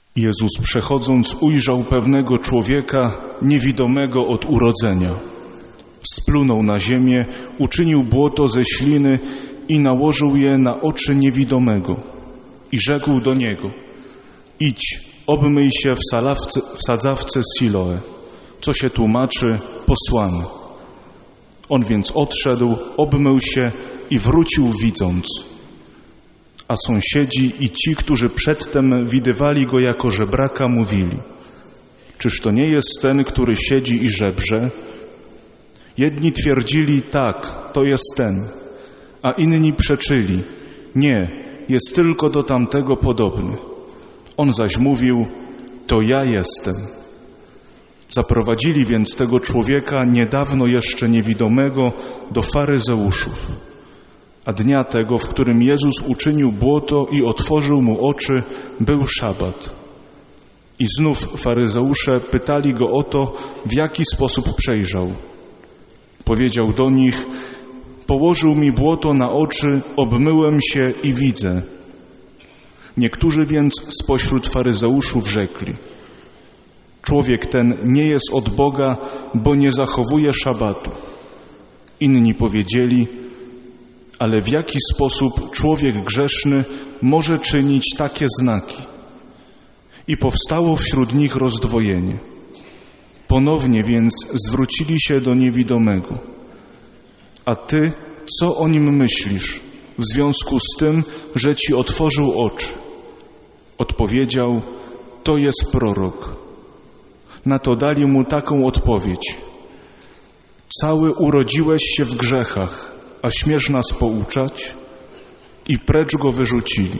Jezus, przechodząc, ujrzał pewnego człowieka niewidomego od urodzenia. Splunął na ziemię, uczynił błoto ze śliny i nałożył je na oczy niewidomego. I rzekł do niego: idź, obmyj się w sadzawce Siloe, co się tłumaczy posłany. On więc odszedł, obmył się i wrócił widząc. A sąsiedzi i ci, którzy przedtem widywali go jako żebraka, mówili: czyż to nie jest ten, który siedzi i żebrze? Jedni twierdzili: tak, to jest ten, a inni przeczyli: nie, jest tylko do tamtego podobny. On zaś mówił: to ja jestem. Zaprowadzili więc tego człowieka, niedawno jeszcze niewidomego, do faryzeuszów. A dnia tego, w którym Jezus uczynił błoto i otworzył mu oczy, był szabat. I znów faryzeusze pytali go o to, w jaki sposób przejrzał. Powiedział do nich: położył mi błoto na oczy, obmyłem się i widzę. Niektórzy więc spośród faryzeuszów rzekli: człowiek ten nie jest od Boga, bo nie zachowuje szabatu. Inni powiedzieli: ale w jaki sposób człowiek grzeszny może czynić takie znaki? I powstało wśród nich rozdwojenie. Ponownie więc zwrócili się do niewidomego: a ty, co o nim myślisz w związku z tym, że ci otworzył oczy? Odpowiedział: to jest prorok. Na to dali mu taką odpowiedź: cały urodziłeś się w grzechach, a śmiesz nas pouczać? I precz go wyrzucili.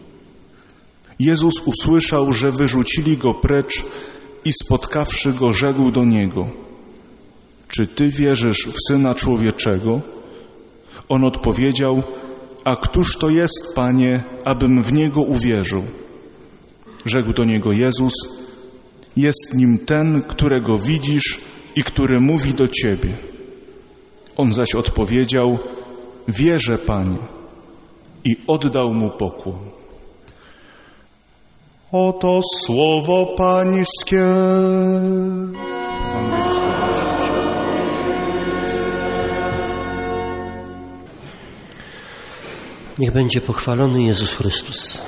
Jezus usłyszał, że wyrzucili go precz i spotkawszy go, rzekł do niego: czy ty wierzysz w Syna Człowieczego? On odpowiedział: a któż to jest, Panie, abym w Niego uwierzył? Rzekł do niego Jezus: jest nim ten, którego widzisz i który mówi do ciebie. On zaś odpowiedział: wierzę, Panie, i oddał mu pokłon. Oto słowo Pańskie. Niech będzie pochwalony Jezus Chrystus.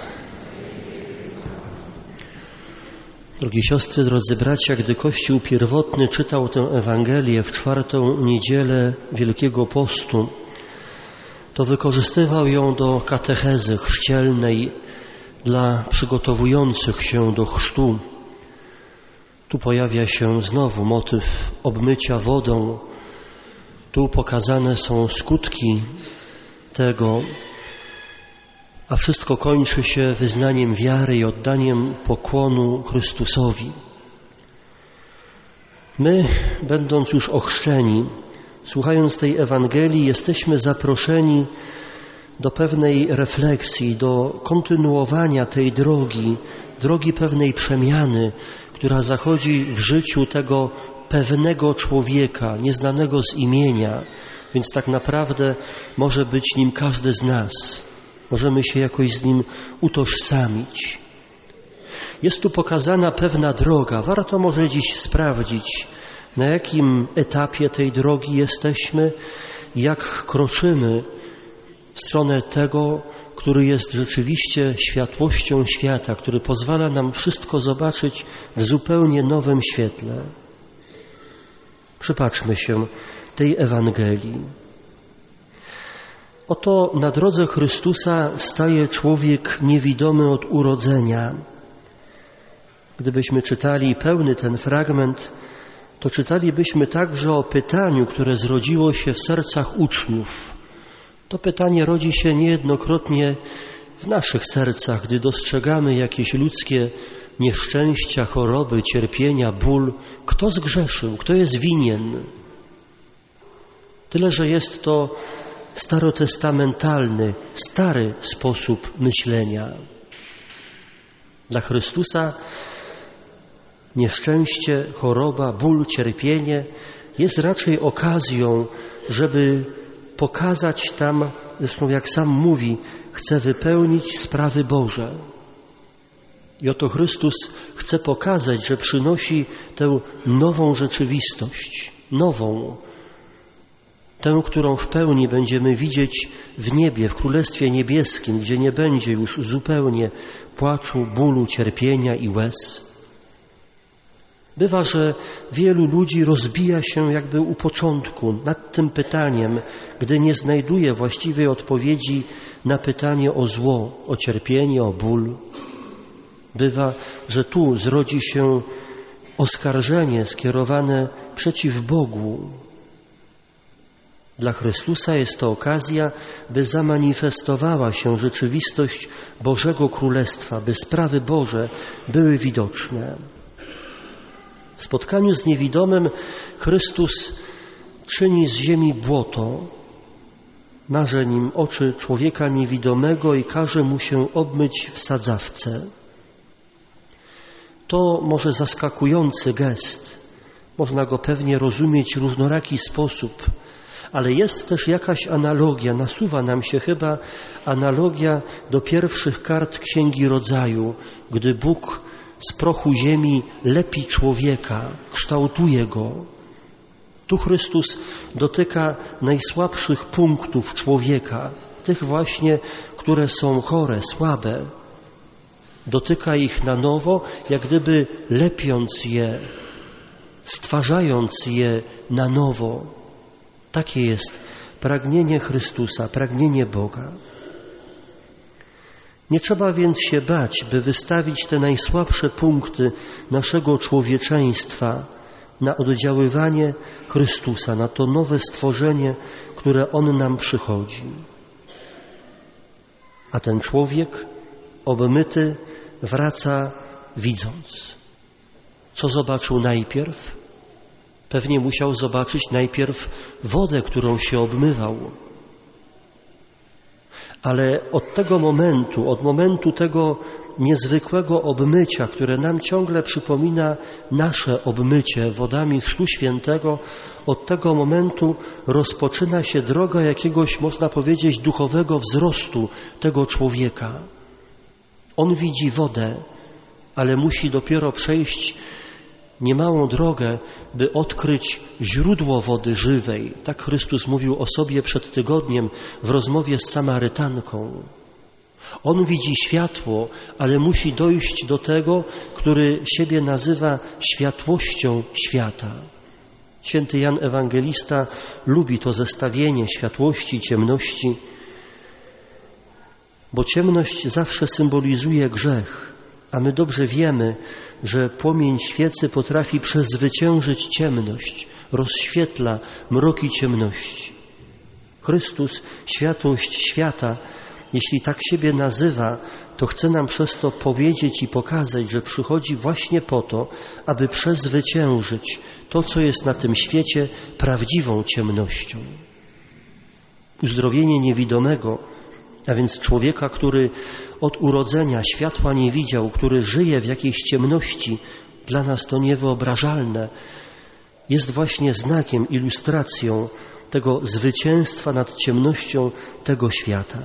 Drogie siostry, drodzy bracia, gdy Kościół pierwotny czytał tę Ewangelię w 4. niedzielę Wielkiego Postu, to wykorzystywał ją do katechezy chrzcielnej dla przygotowujących się do chrztu. Tu pojawia się znowu motyw obmycia wodą. Tu pokazane są skutki tego, a wszystko kończy się wyznaniem wiary i oddaniem pokłonu Chrystusowi. My, będąc już ochrzczeni, słuchając tej Ewangelii, jesteśmy zaproszeni do pewnej refleksji, do kontynuowania tej drogi pewnej przemiany, która zachodzi w życiu tego pewnego człowieka, nieznanego z imienia, więc tak naprawdę może być nim każdy z nas. Możemy się jakoś z nim utożsamić. Jest tu pokazana pewna droga. Warto może dziś sprawdzić, na jakim etapie tej drogi jesteśmy, jak kroczymy w stronę tego, który jest rzeczywiście światłością świata, który pozwala nam wszystko zobaczyć w zupełnie nowym świetle. Przypatrzmy się tej Ewangelii. Oto na drodze Chrystusa staje człowiek niewidomy od urodzenia. Gdybyśmy czytali pełny ten fragment, to czytalibyśmy także o pytaniu, które zrodziło się w sercach uczniów. To pytanie rodzi się niejednokrotnie w naszych sercach, gdy dostrzegamy jakieś ludzkie nieszczęścia, choroby, cierpienia, ból. Kto zgrzeszył? Kto jest winien? Tyle, że jest to starotestamentalny, stary sposób myślenia. Dla Chrystusa nieszczęście, choroba, ból, cierpienie jest raczej okazją, żeby pokazać tam, zresztą jak sam mówi, chce wypełnić sprawy Boże. I oto Chrystus chce pokazać, że przynosi tę nową rzeczywistość, nową, tę, którą w pełni będziemy widzieć w niebie, w Królestwie Niebieskim, gdzie nie będzie już zupełnie płaczu, bólu, cierpienia i łez. Bywa, że wielu ludzi rozbija się jakby u początku nad tym pytaniem, gdy nie znajduje właściwej odpowiedzi na pytanie o zło, o cierpienie, o ból. Bywa, że tu zrodzi się oskarżenie skierowane przeciw Bogu. Dla Chrystusa jest to okazja, by zamanifestowała się rzeczywistość Bożego Królestwa, by sprawy Boże były widoczne. W spotkaniu z niewidomym Chrystus czyni z ziemi błoto, marze nim oczy człowieka niewidomego i każe mu się obmyć w sadzawce. To może zaskakujący gest, można go pewnie rozumieć w różnoraki sposób, ale jest też jakaś analogia, nasuwa nam się chyba analogia do pierwszych kart Księgi Rodzaju, gdy Bóg z prochu ziemi lepi człowieka, kształtuje go. Tu Chrystus dotyka najsłabszych punktów człowieka, tych właśnie, które są chore, słabe. Dotyka ich na nowo, jak gdyby lepiąc je, stwarzając je na nowo. Takie jest pragnienie Chrystusa, pragnienie Boga. Nie trzeba więc się bać, by wystawić te najsłabsze punkty naszego człowieczeństwa na oddziaływanie Chrystusa, na to nowe stworzenie, które On nam przychodzi. A ten człowiek obmyty wraca widząc. Co zobaczył najpierw? Pewnie musiał zobaczyć najpierw wodę, którą się obmywał. Ale od tego momentu, od momentu tego niezwykłego obmycia, które nam ciągle przypomina nasze obmycie wodami Chrztu Świętego, od tego momentu rozpoczyna się droga jakiegoś, można powiedzieć, duchowego wzrostu tego człowieka. On widzi wodę, ale musi dopiero przejść niemałą drogę, by odkryć źródło wody żywej. Tak Chrystus mówił o sobie przed tygodniem w rozmowie z Samarytanką. On widzi światło, ale musi dojść do tego, który siebie nazywa światłością świata. Święty Jan Ewangelista lubi to zestawienie światłości i ciemności, bo ciemność zawsze symbolizuje grzech, a my dobrze wiemy, że płomień świecy potrafi przezwyciężyć ciemność, rozświetla mroki ciemności. Chrystus, światłość świata, jeśli tak siebie nazywa, to chce nam przez to powiedzieć i pokazać, że przychodzi właśnie po to, aby przezwyciężyć to, co jest na tym świecie prawdziwą ciemnością. Uzdrowienie niewidomego, a więc człowieka, który od urodzenia światła nie widział, który żyje w jakiejś ciemności, dla nas to niewyobrażalne, jest właśnie znakiem, ilustracją tego zwycięstwa nad ciemnością tego świata.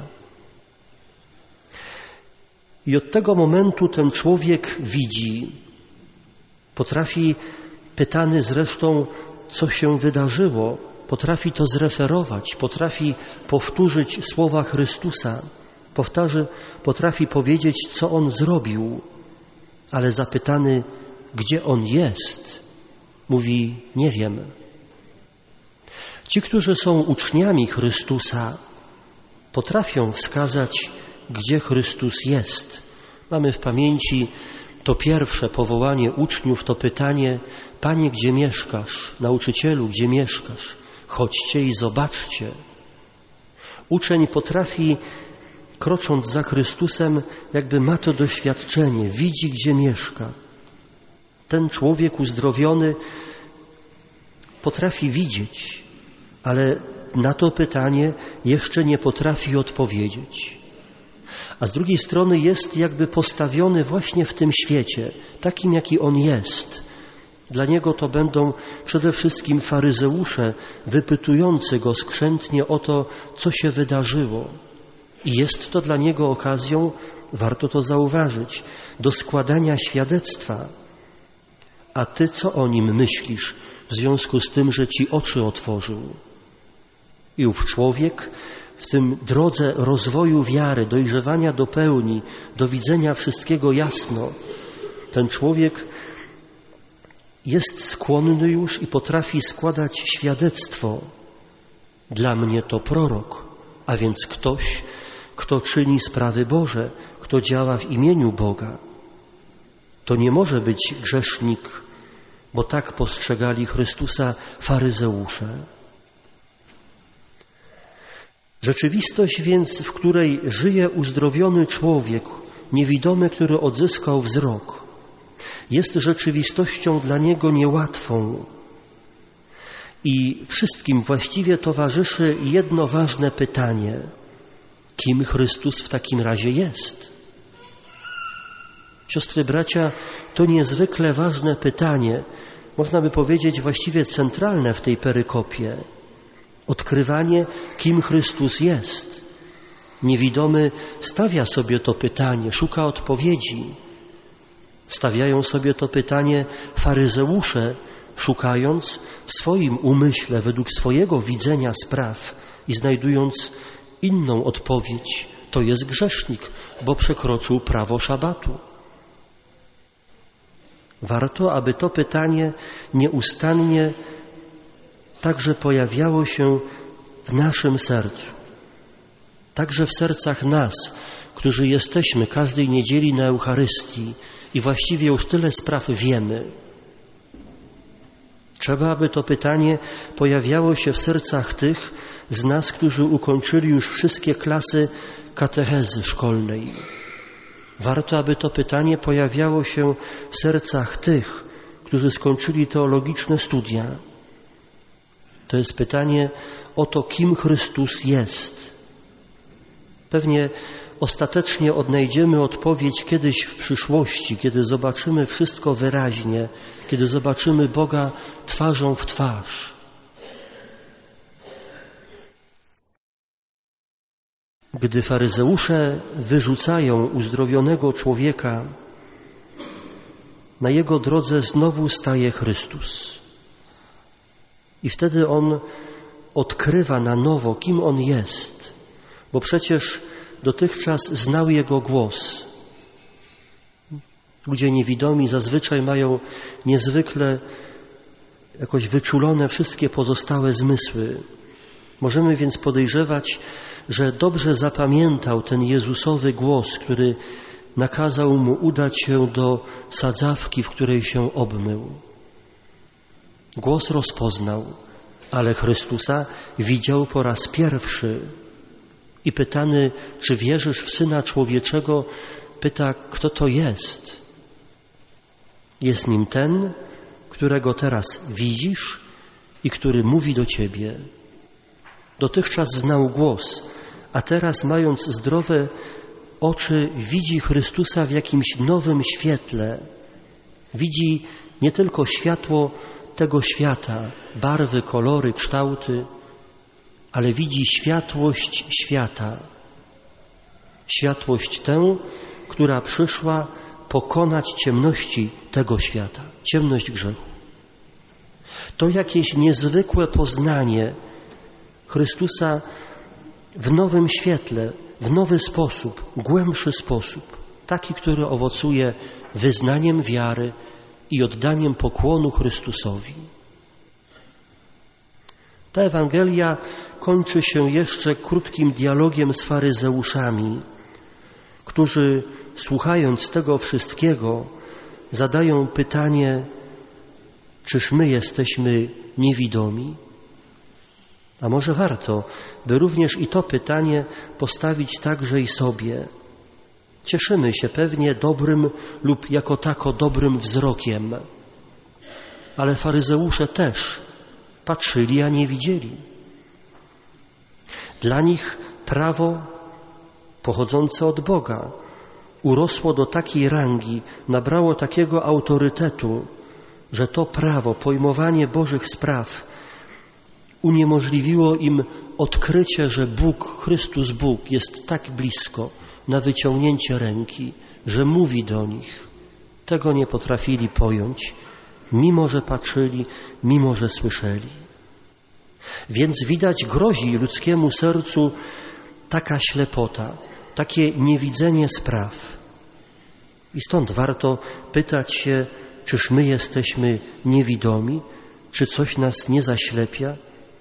I od tego momentu ten człowiek widzi, potrafi, pytany zresztą, co się wydarzyło, potrafi to zreferować, potrafi powtórzyć słowa Chrystusa, potrafi powiedzieć, co On zrobił, ale zapytany, gdzie On jest, mówi, nie wiem. Ci, którzy są uczniami Chrystusa, potrafią wskazać, gdzie Chrystus jest. Mamy w pamięci to pierwsze powołanie uczniów, to pytanie, Panie, gdzie mieszkasz? Nauczycielu, gdzie mieszkasz? Chodźcie i zobaczcie. Uczeń potrafi, krocząc za Chrystusem, jakby ma to doświadczenie, widzi, gdzie mieszka. Ten człowiek uzdrowiony potrafi widzieć, ale na to pytanie jeszcze nie potrafi odpowiedzieć. A z drugiej strony jest jakby postawiony właśnie w tym świecie, takim jaki on jest. Dla niego to będą przede wszystkim faryzeusze wypytujący go skrzętnie o to, co się wydarzyło. I jest to dla niego okazją, warto to zauważyć, do składania świadectwa. A ty co o nim myślisz w związku z tym, że ci oczy otworzył? I ów człowiek w tym drodze rozwoju wiary, dojrzewania do pełni, do widzenia wszystkiego jasno, ten człowiek jest skłonny już i potrafi składać świadectwo. Dla mnie to prorok, a więc ktoś, kto czyni sprawy Boże, kto działa w imieniu Boga. To nie może być grzesznik, bo tak postrzegali Chrystusa faryzeusze. Rzeczywistość więc, w której żyje uzdrowiony człowiek, niewidomy, który odzyskał wzrok, jest rzeczywistością dla niego niełatwą. I wszystkim właściwie towarzyszy jedno ważne pytanie. Kim Chrystus w takim razie jest? Siostry, bracia, to niezwykle ważne pytanie, można by powiedzieć właściwie centralne w tej perykopie. Odkrywanie, kim Chrystus jest. Niewidomy stawia sobie to pytanie, szuka odpowiedzi. Stawiają sobie to pytanie faryzeusze, szukając w swoim umyśle, według swojego widzenia spraw i znajdując inną odpowiedź. To jest grzesznik, bo przekroczył prawo szabatu. Warto, aby to pytanie nieustannie także pojawiało się w naszym sercu. Także w sercach nas, którzy jesteśmy każdej niedzieli na Eucharystii i właściwie już tyle spraw wiemy. Trzeba, aby to pytanie pojawiało się w sercach tych z nas, którzy ukończyli już wszystkie klasy katechezy szkolnej. Warto, aby to pytanie pojawiało się w sercach tych, którzy skończyli teologiczne studia. To jest pytanie o to, kim Chrystus jest. Pewnie ostatecznie odnajdziemy odpowiedź kiedyś w przyszłości, kiedy zobaczymy wszystko wyraźnie, kiedy zobaczymy Boga twarzą w twarz. Gdy faryzeusze wyrzucają uzdrowionego człowieka, na jego drodze znowu staje Chrystus. I wtedy on odkrywa na nowo, kim on jest, bo przecież dotychczas znał jego głos. Ludzie niewidomi zazwyczaj mają niezwykle jakoś wyczulone wszystkie pozostałe zmysły. Możemy więc podejrzewać, że dobrze zapamiętał ten Jezusowy głos, który nakazał mu udać się do sadzawki, w której się obmył. Głos rozpoznał, ale Chrystusa widział po raz pierwszy. I pytany, czy wierzysz w Syna Człowieczego, pyta, kto to jest. Jest nim ten, którego teraz widzisz i który mówi do ciebie. Dotychczas znał głos, a teraz, mając zdrowe oczy, widzi Chrystusa w jakimś nowym świetle. Widzi nie tylko światło tego świata, barwy, kolory, kształty, ale widzi światłość świata. Światłość tę, która przyszła pokonać ciemności tego świata, ciemność grzechu. To jakieś niezwykłe poznanie Chrystusa w nowym świetle, w nowy sposób, głębszy sposób, taki, który owocuje wyznaniem wiary i oddaniem pokłonu Chrystusowi. Ta Ewangelia kończy się jeszcze krótkim dialogiem z faryzeuszami, którzy, słuchając tego wszystkiego, zadają pytanie, czyż my jesteśmy niewidomi? A może warto, by również i to pytanie postawić także i sobie. Cieszymy się pewnie dobrym lub jako tako dobrym wzrokiem, ale faryzeusze też patrzyli, a nie widzieli. Dla nich prawo pochodzące od Boga urosło do takiej rangi, nabrało takiego autorytetu, że to prawo, pojmowanie Bożych spraw uniemożliwiło im odkrycie, że Bóg, Chrystus Bóg jest tak blisko, na wyciągnięcie ręki, że mówi do nich. Tego nie potrafili pojąć, mimo że patrzyli, mimo że słyszeli. Więc widać, grozi ludzkiemu sercu taka ślepota, takie niewidzenie spraw. I stąd warto pytać się, czyż my jesteśmy niewidomi, czy coś nas nie zaślepia?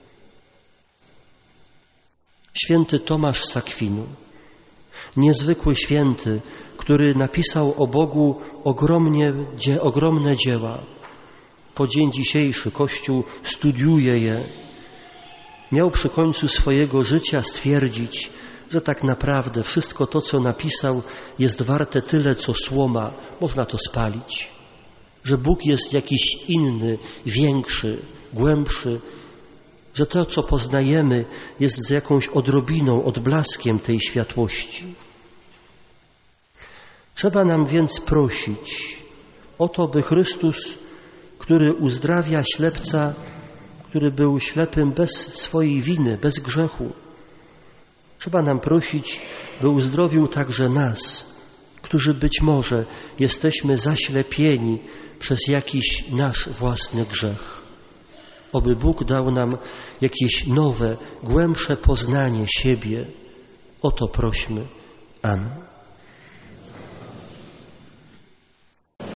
Święty Tomasz z Akwinu, niezwykły święty, który napisał o Bogu ogromne dzieła. Po dzień dzisiejszy Kościół studiuje je. Miał przy końcu swojego życia stwierdzić, że tak naprawdę wszystko to, co napisał, jest warte tyle, co słoma, można to spalić. Że Bóg jest jakiś inny, większy, głębszy, że to, co poznajemy, jest z jakąś odrobiną, odblaskiem tej światłości. Trzeba nam więc prosić o to, by Chrystus, który uzdrawia ślepca, który był ślepym bez swojej winy, bez grzechu, trzeba nam prosić, by uzdrowił także nas, którzy być może jesteśmy zaślepieni przez jakiś nasz własny grzech. Oby Bóg dał nam jakieś nowe, głębsze poznanie siebie. O to prośmy. Amen.